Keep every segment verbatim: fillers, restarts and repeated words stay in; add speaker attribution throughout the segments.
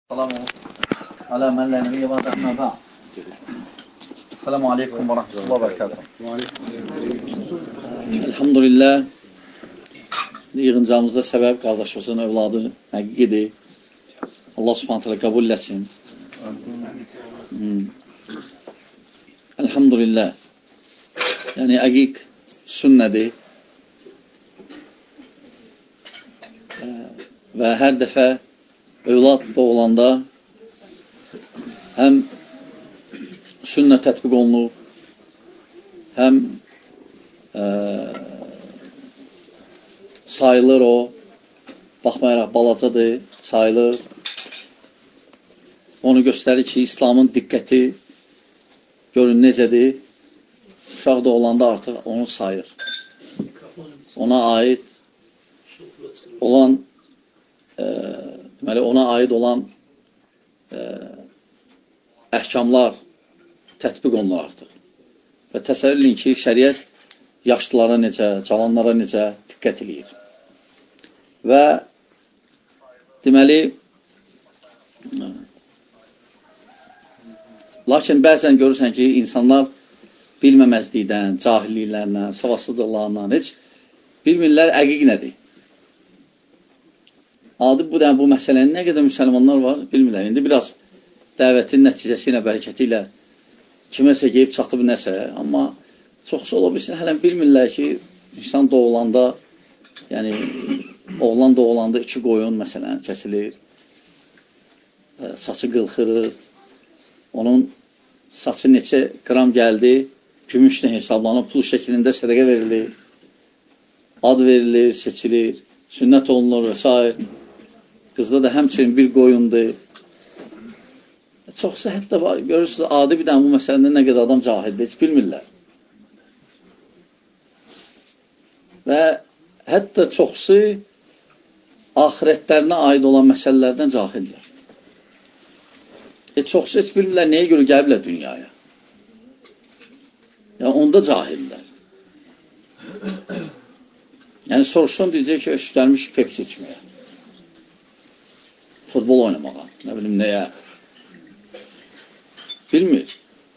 Speaker 1: Selamu ala men la nebiyye ba'de amma ba'd. Esselamu aleyküm ve rahmetullahi ve berekatuhu. Elhamdülillah, yığıncamızda səbəb qardaşımızın övladı həqiqidir. Allah subhanət hələ qəbul eləsin. Hmm. Elhamdülillah. Yəni, əqiq sünnədir. Və hər dəfə övlad doğulanda həm sünnə tətbiq olunur, həm ə, sayılır o, baxmayaraq balacadır, sayılır. Onu göstərir ki, İslamın diqqəti görün necədir. Uşaq doğulanda artıq onu sayır. Ona aid olan e, deməli, ona aid olan e, əhkamlar tətbiq olunur artıq. Və təsəvvür edin ki, şəriət yaşlılara necə, cavanlara necə diqqət edir. Və deməli, lakin bəzən görürsən ki, insanlar bilməməzlikdən, cahilliklərlə, savadsızlıqlarla heç bilmirlər əqiq nədir. Adi bu, bu məsələnin nə qədər müsəlmanlar var, bilmirlər. İndi biraz dəvətin nəticəsi ilə, bərəkəti ilə kiməsə geyib çatıb nəsə, amma çoxsa ola bilsin, hələn bilmirlər ki, insan doğulanda, yəni oğlan doğulanda iki qoyun məsələn kəsilir, saçı qılxırır, onun saçı neçə qram gəldi, gümüşlə hesablanıb, pul şəklində sədəqə verilir, ad verilir, seçilir, sünnət olunur və s. Qızda da həmçinin bir qoyundur. Çoxsa hətta görürsünüz, adi bir dənə bu məsələndə nə qədər adam cahildir, heç bilmirlər. Və hətta çoxsu axirətlərinə aid olan məsələlərdən cahildir. E, çoxsu heç bilmirlər, nəyə görə gəliblər dünyaya. Yəni, onda cahillər. Yəni, soruşsun, deyəcək ki, öş gəlmiş Pepsi içməyə. Futbol oynamağa, nə bilim nəyə. Bilmir.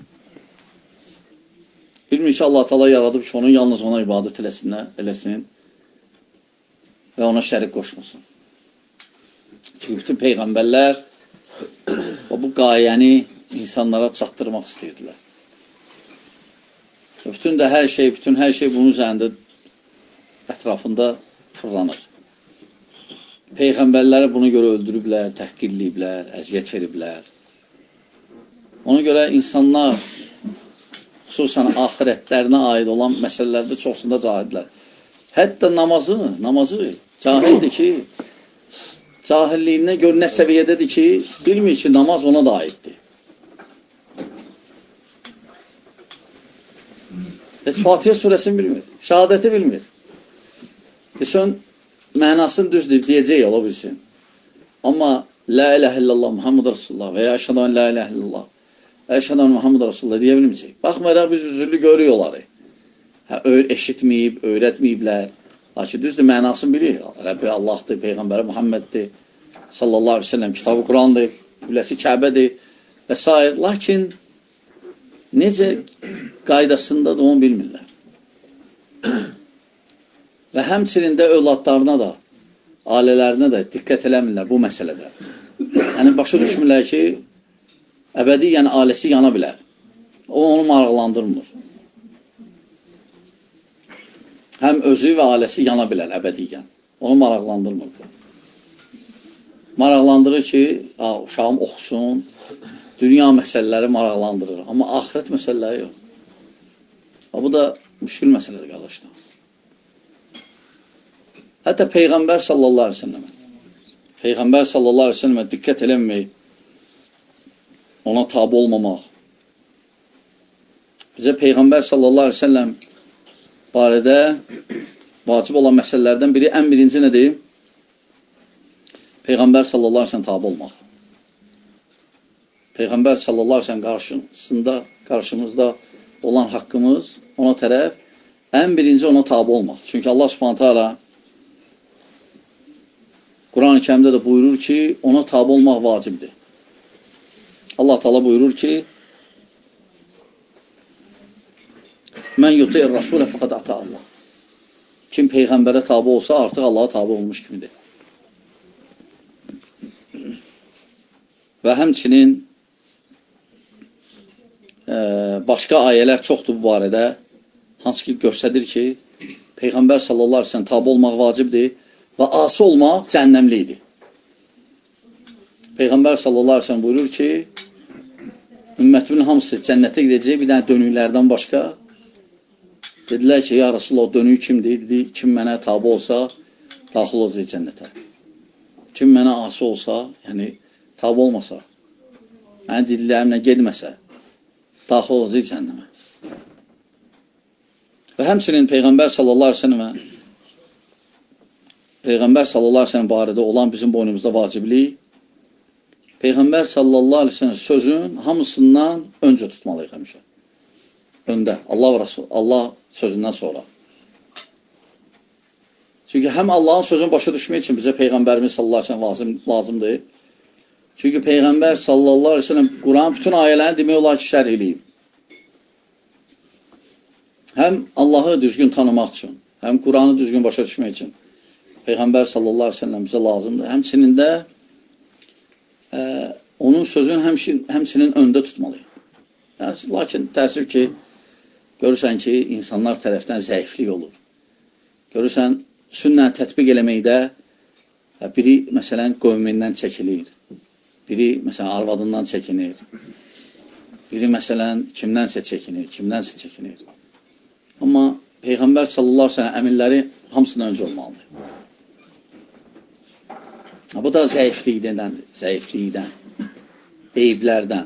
Speaker 1: Bilmir ki, Allah Teala yaradıb ki, onun yalnız ona ibadət eləsinlər, eləsin və ona şərik qoşmasın. Çünki bütün peyğəmbərlər bu qayəni insanlara çatdırmaq istəyirdilər. Bütün də hər şey, bütün hər şey bunun üzərində ətrafında fırlanır. Peyğəmbərləri buna görə öldürüblər, təhqirləyiblər, əziyyət veriblər. Ona görə insanlar xüsusən axirətlərinə aid olan məsələlərdə çoxsunda cahildirlər. Hətta namazı, namazı cahildir ki, cahilliyindən gör nə səviyyədədir ki, bilmir ki, namaz ona da aiddir. Heç Fatihə surəsini bilmir, şəhadəti bilmir. Desən, mənasını düzdür, deyəcək, ola bilsin. Amma La ilahe illallah, Muhammed Rasulullah və ya əşhədən La ilahe illallah, əşhədən Muhammed Rasulullah deyə bilməyəcək. Baxmayaraq, biz üzürlü görürük onları. Hə, eşitməyib, öyrətməyiblər. Lakin düzdür, mənasını bilir. Rəbbi Allahdır, Peyğəmbəri Muhammeddir, sallallahu aleyhi ve sellem, kitabı Qurandır, qibləsi Kəbədir və s. Lakin necə qaydasındadır, onu bilmirlər. Və həmçinin də övladlarına da, ailələrinə də diqqət eləmirlər bu məsələdə. Yəni, başa düşmürlər ki, əbədiyyən ailəsi yana bilər. O, onu maraqlandırmır. Həm özü və ailəsi yana bilər əbədiyyən. Onu maraqlandırmırdı. Maraqlandırır ki, uşağım oxusun, dünya məsələləri maraqlandırır. Amma axirət məsələləri yox. Bu da müşkül məsələdir, qardaşlar. Hətta Peyğəmbər sallallahu aleyhi ve sellem Peyğəmbər sallallahu aleyhi ve sellem diqqət eləmək, ona tabi olmamaq. Bizə Peyğəmbər sallallahu aleyhi ve sellem barədə vacib olan məsələlərdən biri, ən birinci nədir? Peyğəmbər sallallahu aleyhi ve sellem tabi olmaq. Peyğəmbər sallallahu aleyhi ve sellem qarşısında, qarşımızda olan haqqımız ona tərəf ən birinci ona tabi olmaq. Çünki Allah subhanətə alə Quran-ı Kərimdə də buyurur ki, ona tabi olmaq vacibdir. Allah Teala buyurur ki, mən yuti'ir rasulə fəqad ata Allah. Kim Peyğəmbərə tabi olsa, artıq Allaha tabi olmuş kimidir. Və həmçinin e, başqa ayələr çoxdur bu barədə, hansı ki göstərir ki, Peyğəmbər sallallahu aleyhi ve sellem tabi olmaq vacibdir və asi olmaq cəhənnəmlidir. Peyğəmbər sallallahu aleyhi ve sellem buyurur ki, ümmətimin hamısı cənnətə gidəcək, bir dənə dönüklərdən başqa. Dedilər ki, ya Rasulullah, dönük kimdir? Dedi, kim mənə tabi olsa, daxil olacaq cənnətə. Kim mənə asi olsa, yəni tabi olmasa, yəni dillərimlə gedməsə, daxil olacaq cəhənnəmə. Və həmçinin Peyğəmbər sallallahu aleyhi ve sellem Peyğəmbər sallallahu aleyhi ve sellem barədə olan bizim boynumuzda vaciblik, Peyğəmbər sallallahu aleyhi ve sellem sözün hamısından öncə tutmalıyıq həmişə. Öndə, Allah və Rasul, Allah sözündən sonra. Çünki həm Allahın sözünü başa düşmək üçün bizə Peyğəmbərimiz sallallahu aleyhi ve sellem lazım, lazımdır. Çünki Peyğəmbər sallallahu aleyhi ve sellem Quran bütün ayələrini demək olar ki, şərh eləyib. Həm Allahı düzgün tanımaq üçün, həm Quranı düzgün başa düşmək üçün Peyğəmbər sallallahu aleyhi ve sellem bizə lazımdır. Həmçinin də e, onun sözünü həmçinin, həmçinin öndə tutmalıyıq. Yəni, lakin təəssüf ki, görürsən ki, insanlar tərəfdən zəiflik olur. Görürsən, sünnə tətbiq eləməkdə biri, məsələn, qövmindən çəkilir. Biri, məsələn, arvadından çəkinir. Biri, məsələn, kimdənsə çəkinir, kimdənsə çəkinir. Amma Peyğəmbər sallallahu aleyhi ve sellem əmirləri hamısından öncə olmalıdır. Bu da zəiflikdəndir, zəiflikdən, eyiblərdən.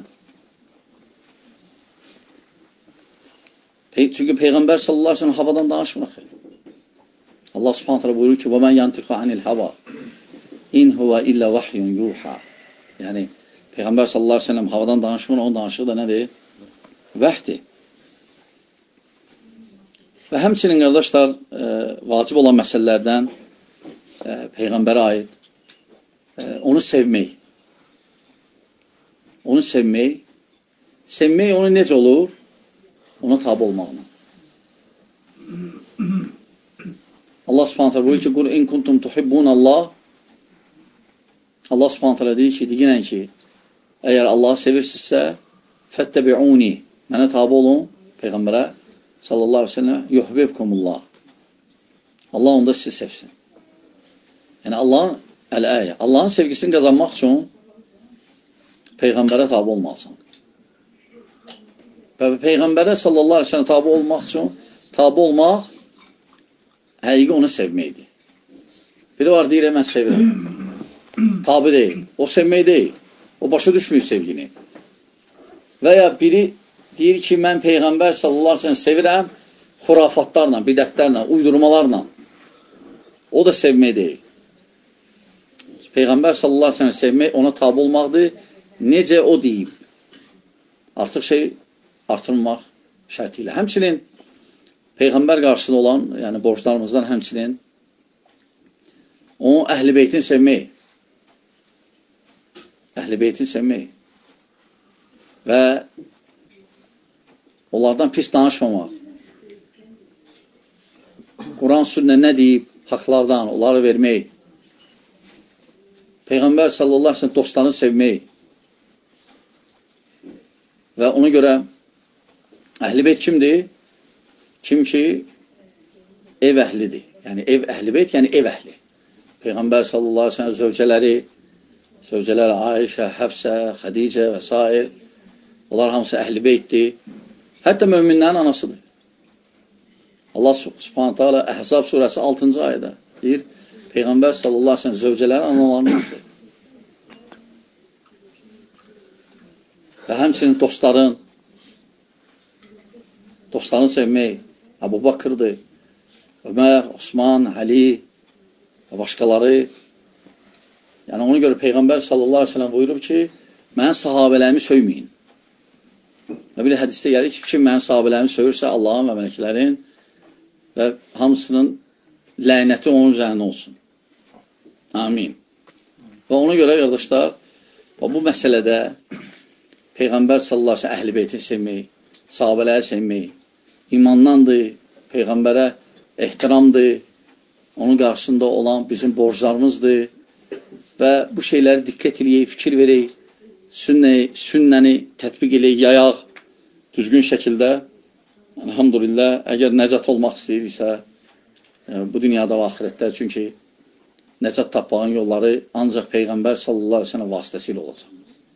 Speaker 1: Çünki Peyğəmbər sallallahu aleyhi ve sellem havadan danışmır. Allah subhanahu teala buyurur ki, وَمَنْ يَنْتِقَ عَنِ الْهَوَى اِنْ هُوَ إِلَّا وَحْيٌ يُوحَى. Yəni, Peyğəmbər sallallahu aleyhi ve sellem havadan danışmır, onun danışığı da nədir? Vəhdir. Və həmçinin, qardaşlar, e, vacib olan məsələlərdən e, Peyğəmbərə aid e, onu sevmək. Onu sevmək. Sevmək onu necə olur? Ona tabi olmağına. Allah subhanahu teala buyur ki, Qul in kuntum tuhibbunallah. Allah subhanahu teala deyir ki, deyinən ki, əgər Allahı sevirsinizsə, fəttəbi'uni, mənə tabi olun, Peyğəmbərə sallallahu aleyhi ve sellem, yuhbibkumullah. Allah onda sizi sevsin. Yəni, Allahın əl-əyə, Allahın sevgisini qazanmaq üçün Peyğəmbərə tabi olmalısın. Və Peyğəmbərə sallallahu aleyhi ve sellem tabi olmaq üçün, tabi olmaq, həqiqi onu sevməkdir. Biri var, deyir, mən sevirəm. Tabi deyil. O sevmək deyil. O başa düşmür sevgini. Və ya biri deyir ki, mən Peyğəmbər sallallahu aleyhi ve sellem sevirəm, xurafatlarla, bidətlərlə, uydurmalarla. O da sevmək deyil. Peyğəmbər sallallahu aleyhi ve sellem sevmək, ona tabi olmaqdır. Necə o deyib. Artıq şey artırmaq şərti ilə. Həmçinin Peyğəmbər qarşısında olan, yəni borclarımızdan həmçinin onun əhl-i beytini sevmək. Əhl-i beytini sevmək. Və onlardan pis danışmamaq. Quran sünnə nə deyib, haqlardan, onları vermək. Peyğəmbər sallallahu aleyhi ve sellem dostlarını sevmək. Və ona görə əhl-i beyt kimdir? Kim ki ev əhlidir. Yəni ev əhli beyt, yəni ev əhli. Peyğəmbər sallallahu aleyhi ve sellem zövcələri, zövcələri Ayşə, Həfsə, Xədicə və s. Onlar hamısı əhli beytdir. Hətta möminlərin anasıdır. Allah subhanahu teala Əhzab surəsi altıncı ayədə deyir, Peyğəmbər sallallahu aleyhi ve sellem zövcələrin analarınızdır. Və həmçinin dostların, dostlarını sevmək, Əbu Bakırdır, Ömər, Osman, Əli və başqaları. Yəni, ona görə Peyğəmbər sallallahu aleyhi ve sellem buyurub ki, mən sahabələrimi söyməyin. Və bir hədisdə gəlir ki, kim mənim sahabələrimi söyürsə, Allahın və mələklərin və hamısının lənəti onun üzərində olsun. Amin. Və ona görə, qardaşlar, bu məsələdə Peyğəmbər sallallahu əleyhi və səlləm əhl-i beyti sevmək, sahabələri sevmək, imandandır, Peyğəmbərə ehtiramdır, onun qarşısında olan bizim borclarımızdır və bu şeyləri diqqət eləyək, fikir verək, sünnəni, sünnəni tətbiq eləyək, yayaq düzgün şəkildə. Elhamdülillah, əgər nəcat olmaq istəyirsə, bu dünyada və axirətdə, çünki nəcat tapmağın yolları ancaq Peyğəmbər sallallahu əleyhi və səlləm vasitəsilə olacaq.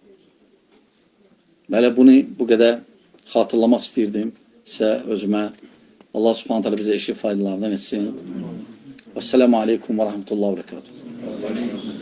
Speaker 1: Belə bunu bu qədər xatırlamaq istəyirdim sizə, özümə. Allah subhanət hələ bizə eşit faydalardan etsin. Vəssələmu aleykum və rəhmətullahi və bərəkatuhu.